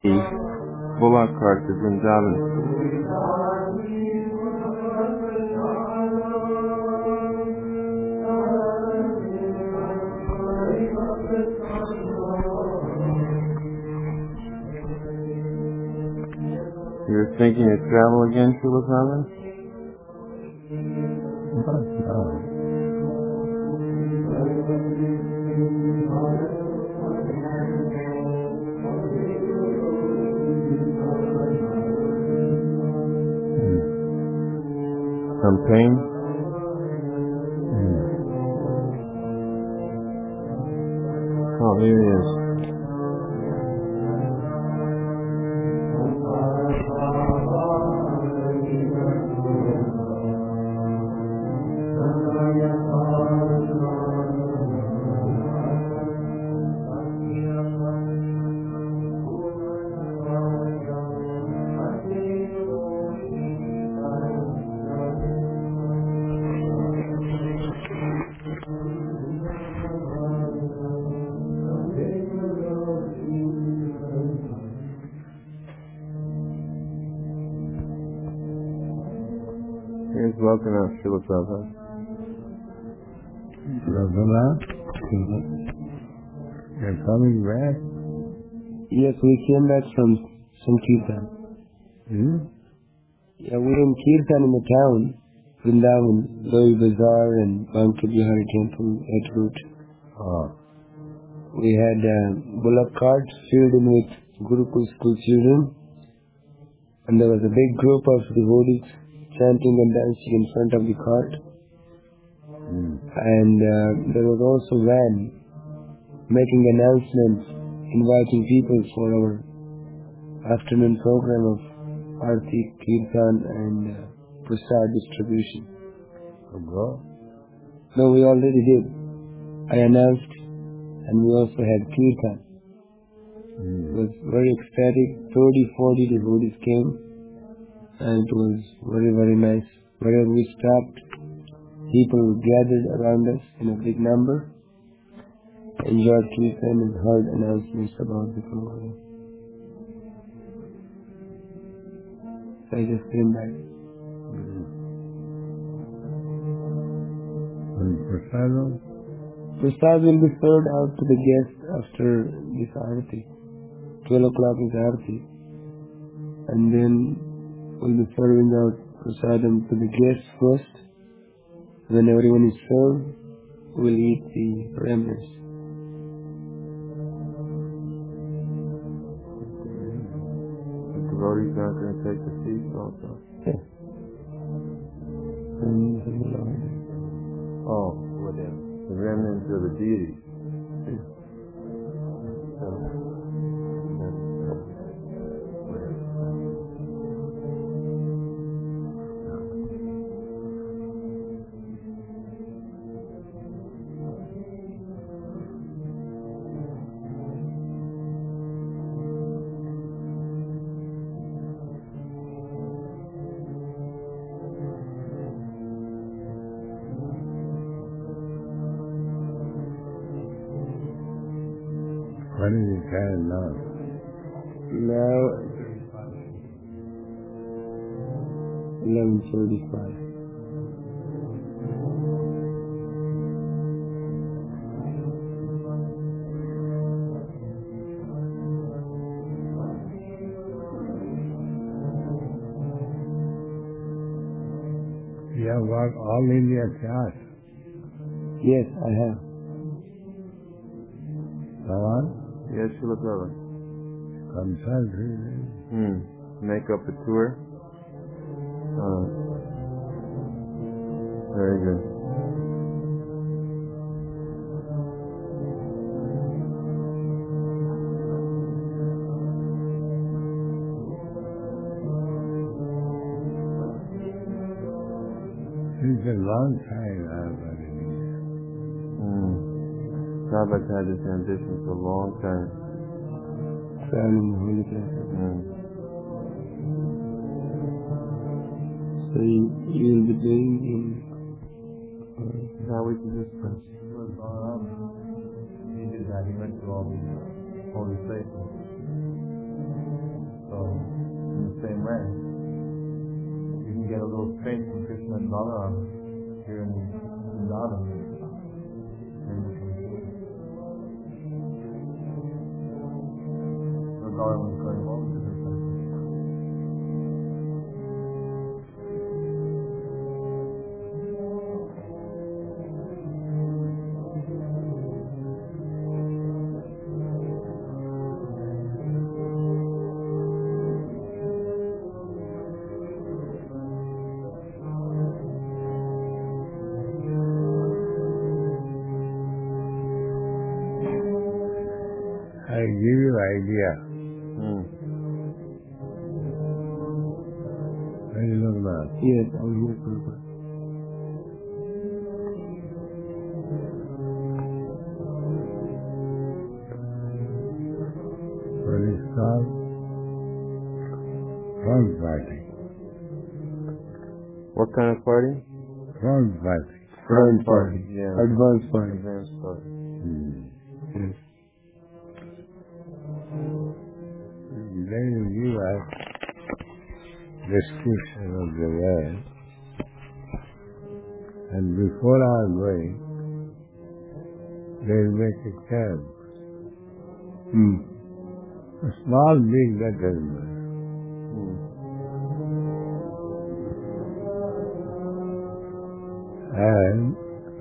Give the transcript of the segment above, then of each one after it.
Bullock Cart to Vrindavan. You're thinking of travel again, Srila Prabhupada? Some pain? Oh, here he is. Here's welcome out, Srila Prabhupada. You're coming back? Yes, we came back from Sankirtan. Yeah, we did Kirtan in the town, Vrindavan, Loy Bazaar and Banka Bihari Temple at route. We had bullock carts filled in with Gurukul school children, and there was a big group of devotees chanting and dancing in front of the cart. And there was also van making announcements, inviting people for our afternoon program of Aarti, Kirtan and Prasad distribution. No, we already did. I announced, and we also had Kirtan. It was very ecstatic. 30-40 devotees came, and it was very, very nice. Wherever we stopped, people gathered around us in a big number, enjoyed Kirtan and heard announcements about the program. So I just came back. Prasad will be served out to the guests after this Aarti. 12 o'clock is Aarti. And then we'll be serving out prasadam to the guests first. When everyone is served, we'll eat the remnants. The devotees are going to take the feast also. Yes. Oh, whatever. The remnants of the deities. Yes. What is the time now? Now, 11:35. You have got all India class. Yes, I have. Go on. Yes, Srila Prabhupada. Consult. Make up a tour. Very good. It's a long time I've been here. Prabhupada had this ambition for a long time. Traveling the holy places. So you'll be doing in... Now we can just... He did that. He went to all these holy places. same way. You can get a little space from Krishna and Balaram here in Vrindavan. So Balaram was going all the different places. I give you idea. Very long now. Yes, I'm here, Prabhupada. What is called front party. What kind of party? Front party. Front party. Yeah. Advanced party. Advanced party. Yes. Then you give us description of the world, and before our going, they will make a camp. A small, big, that doesn't matter. And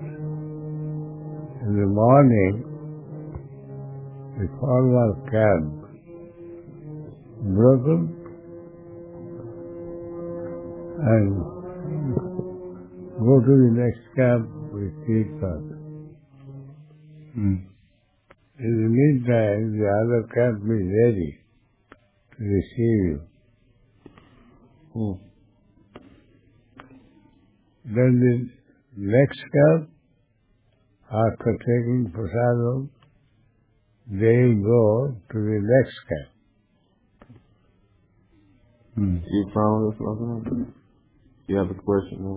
in the morning, the formal camp broken and go to the next camp with kirtan. In the meantime, the other camp is ready to receive you. Then the next camp, after taking prasadam, they go to the next camp. You follow this, Raghunath? You have a question, no?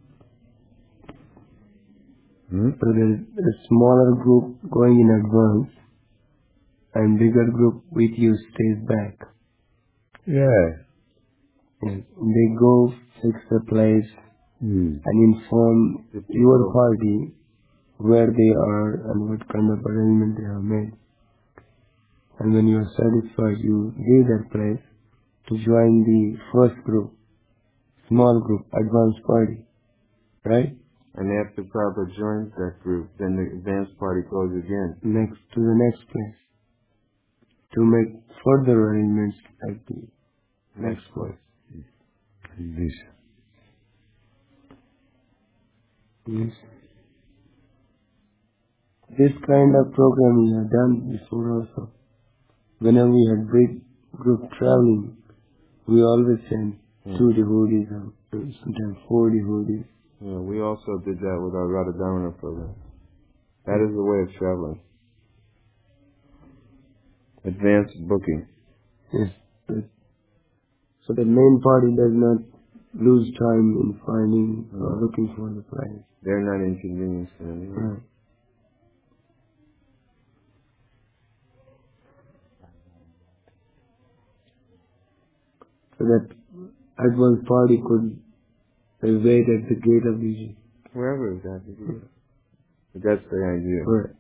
So there's a smaller group going in advance, and bigger group with you stays back. Yeah. Yes. They go fix the place and inform your party where they are and what kind of arrangement they have made. And when you are satisfied, you leave that place to join the first group, small group, advanced party, right? And after Prabhupada joins that group, then the advanced party goes again. Next to the next place to make further arrangements at the next place. This. Yes. This kind of program we have done before also. Whenever we had big group traveling, we always send 2 devotees or sometimes 4 devotees. Yeah, we also did that with our Radha Damana program. That is the way of traveling. Advanced booking. Yes. So the main party does not lose time in finding or looking for the place. They're not inconvenienced in any way. Right. So that advanced party could wait at the gate of the Wherever is that. But that's the idea. Right.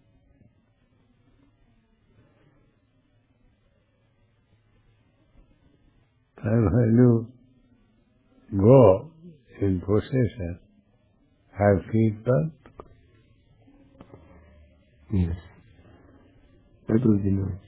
And when you go in procession, have kirtan, Yes. That will be nice.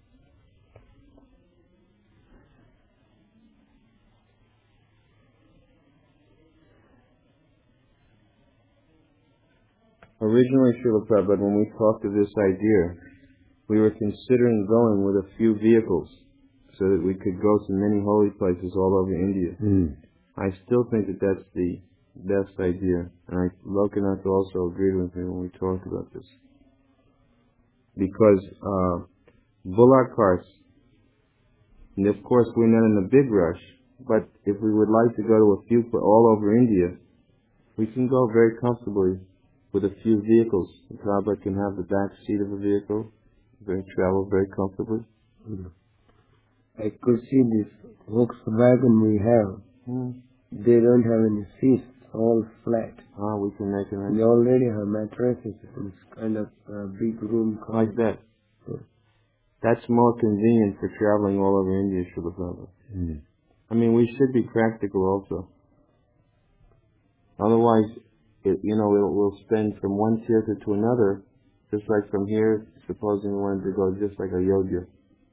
Originally, Srila Prabhupada, when we talked of this idea, we were considering going with a few vehicles so that we could go to many holy places all over India. I still think that that's the best idea, and Lokanath also agreed with me when we talked about this. Because bullock carts, and of course we're not in a big rush, but if we would like to go to a few all over India, we can go very comfortably with a few vehicles. The Prabhupada can have the back seat of a vehicle, travel very comfortably. I could see this Volkswagen we have, they don't have any seats, all flat. We can make it They already have mattresses. It's kind of a big room. like that. Yeah. That's more convenient for traveling all over India, Srila Prabhupada. I mean, we should be practical also. Otherwise, we'll spend from one tirtha to another, just like from here, supposing we wanted to go just like Ayodhya.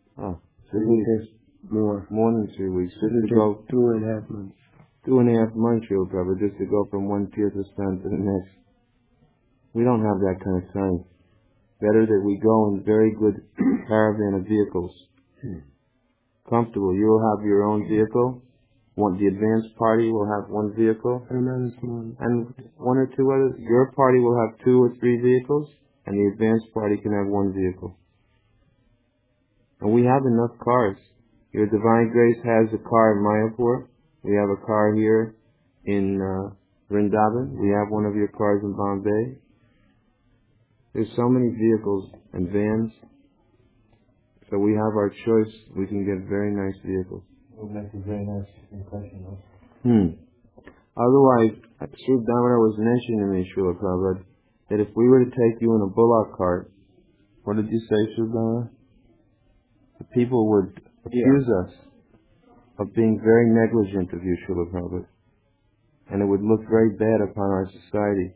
More than 3 weeks. Just to go 2.5 months. 2.5 months, Srila Prabhupada, just to go from one tirtha stand to the next. We don't have that kind of time. Better that we go in very good caravan of vehicles. Comfortable. You will have your own vehicle. The advanced party will have one vehicle. Another small. And one or two others. Your party will have 2 or 3 vehicles, and the advanced party can have 1 vehicle. And we have enough cars. Your Divine Grace has a car in Mayapur. We have a car here in Vrindavan. We have one of your cars in Bombay. There's so many vehicles and vans. So we have our choice. We can get very nice vehicles. It would make a very nice impression. Otherwise, Sri Damodar was mentioning to me, Srila Prabhupada, that if we were to take you in a bullock cart, what did you say, Sri Damodar? The people would accuse us of being very negligent of you, Srila Prabhupada. And it would look very bad upon our society.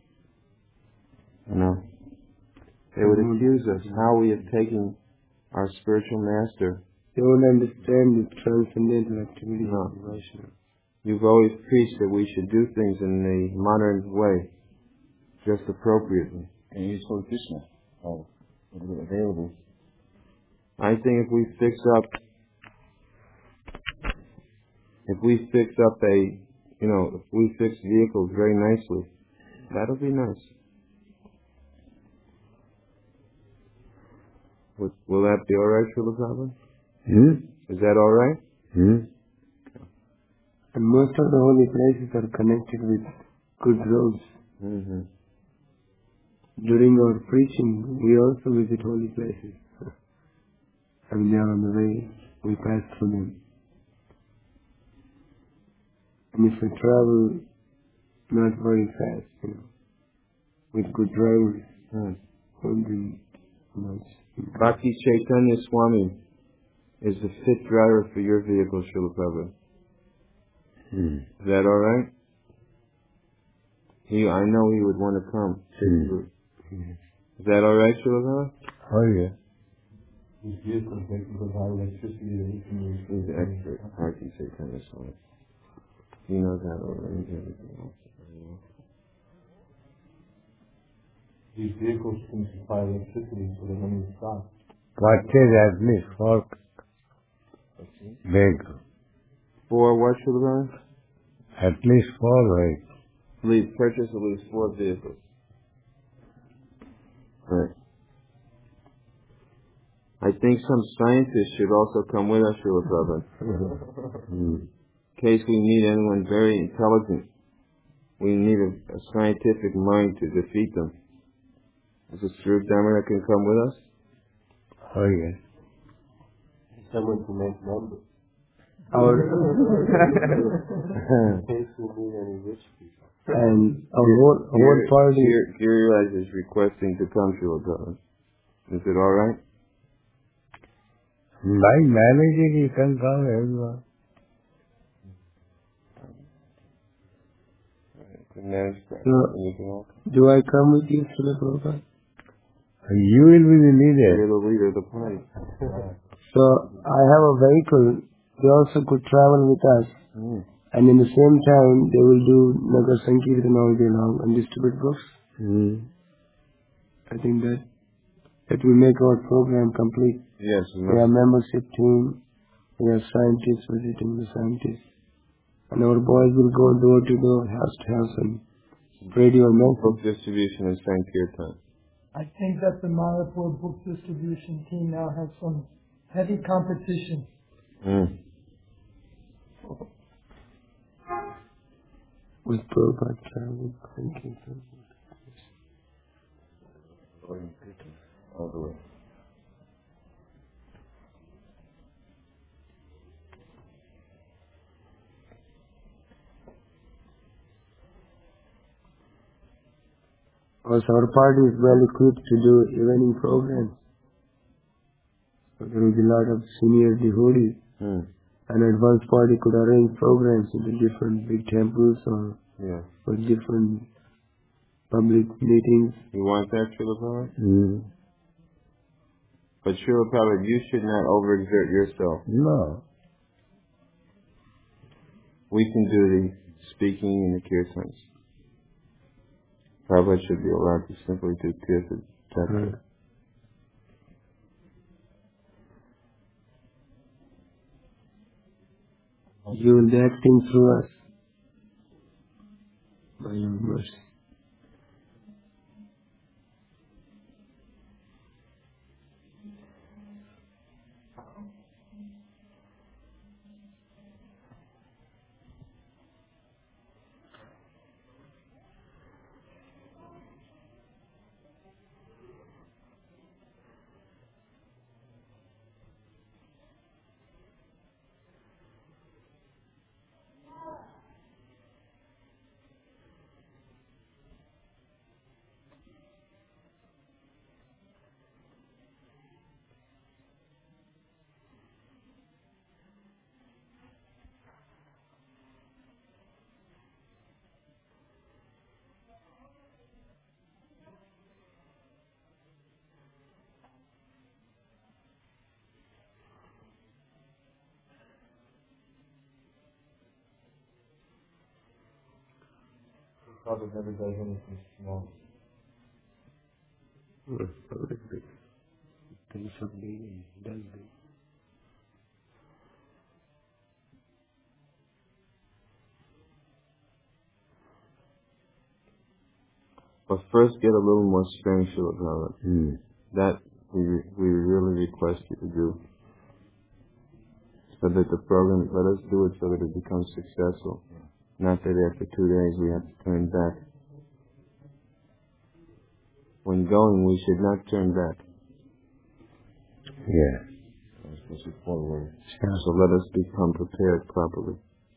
They would accuse us how we have taken our spiritual master. They won't understand the transcendental activity No. of devotion. You've always preached that we should do things in the modern way, just appropriately. And you told Krishna, available. I think if we fix up if we fix vehicles very nicely, that'll be nice. Will that be alright, Srila Prabhupada? Is that alright? And most of the holy places are connected with good roads. During our preaching, we also visit holy places. And they are on the way, we pass through them. And if we travel not very fast, with good drivers, won't be much. Bhakti Chaitanya Swami is the fit driver for your vehicle, Srila Prabhupada. Is that alright? I know he would want to come. Is that alright, Srila Prabhupada? Oh, yeah. These vehicles make good high electricity that you can use. He's the expert. Bhakti Chaitanya Swami. He knows how to arrange everything else. These vehicles can supply electricity so they don't need to stop. What is at least 4 vehicles? For what, Srila Prabhupada? At least 4 vehicles. Please purchase at least 4 vehicles. Right. I think some scientists should also come with us, Srila Prabhupada. In case we meet anyone very intelligent, we need a scientific mind to defeat them. Is it true Damodar can come with us? Oh, yes. Someone to make numbers. In case we meet any rich people. And our whole party... Giriraj is requesting to come, Srila Prabhupada. Is it alright? By managing, you can come everyone. So, do I come with you, Srila Prabhupada? You will be the leader. You're the leader of the party. So, I have a vehicle. They also could travel with us. And in the same time, they will do Nagar Sankirtan all day long and distribute books. I think that will make our program complete. Yes. We have membership team. We have scientists visiting the scientists. And our boys will go door to door, house to house, and spread your message. Book distribution and Sankirtan. I think that the Mayapur book distribution team now has some heavy competition. With Prabhupada travel, Sankirtan. All the way. Also, our party is well equipped to do evening programs. So there will be a lot of senior devotees. An advanced party could arrange programs in the different big temples or for different public meetings. You want that, Srila Prabhupada? But Srila Prabhupada, you should not overexert yourself. No. We can do the speaking and the kirtans. Prabhupada should be allowed to simply do kirtan. That's it. You will be acting through us by your mercy. Father never does anything small. Things are big and he does big. But first get a little more strength, Srila Prabhupada. That we really request you to do. So that the program, let us do it so that it becomes successful. Not that after 2 days we have to turn back. When going, we should not turn back. Yeah. Forward. So let us become prepared properly.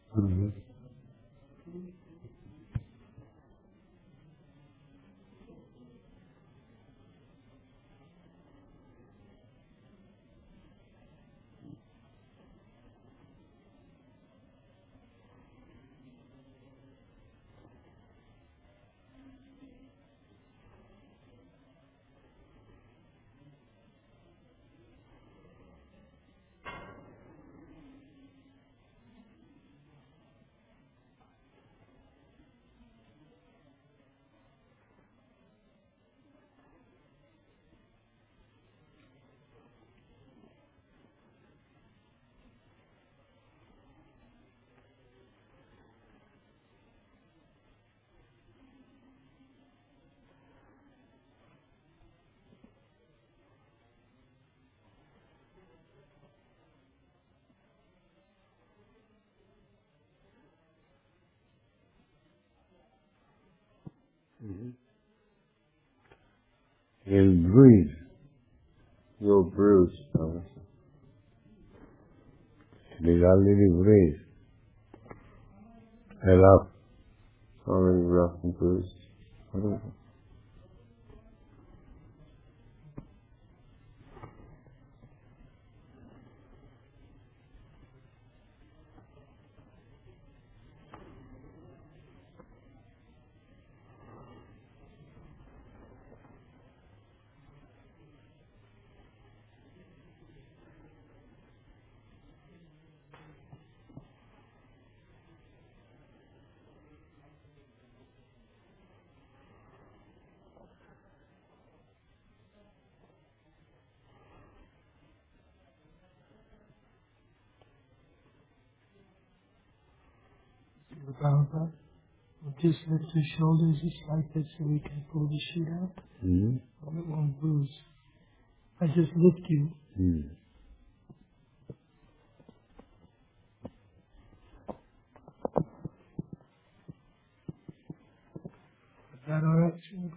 He'll breathe. You'll bruise. It is already bruised. Rough. Already rough and bruised. Prabhupada, just lift your shoulders just like this so we can pull the sheet out. Well, it won't bruise. I just lift you. Is that all right, Sri?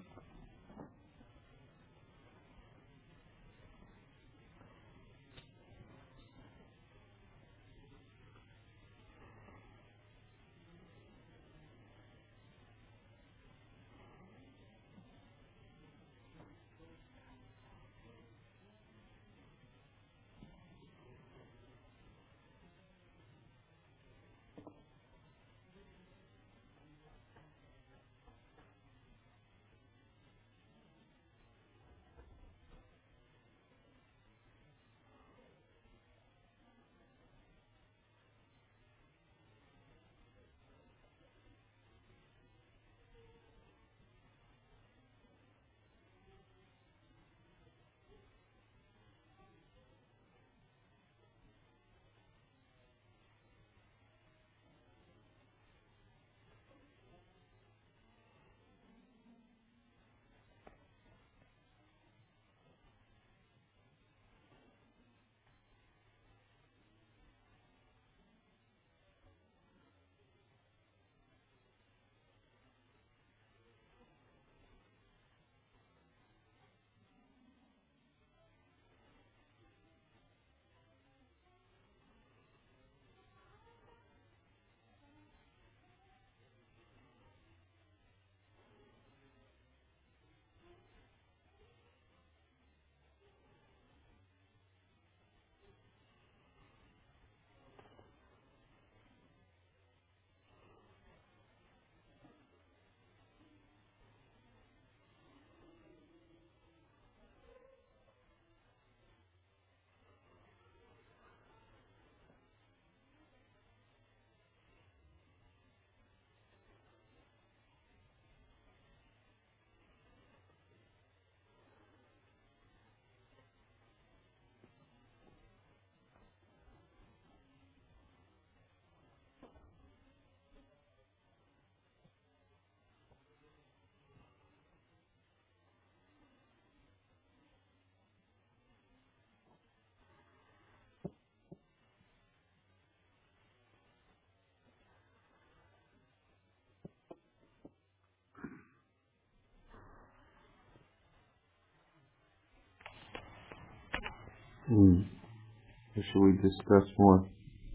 Or should we discuss more?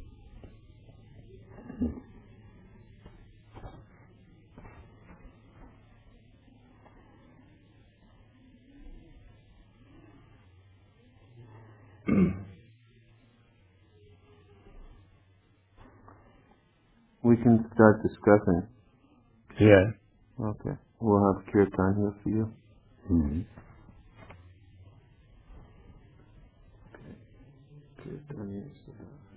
We can start discussing. Yeah. Okay. We'll have kirtan here for you. Kirtan is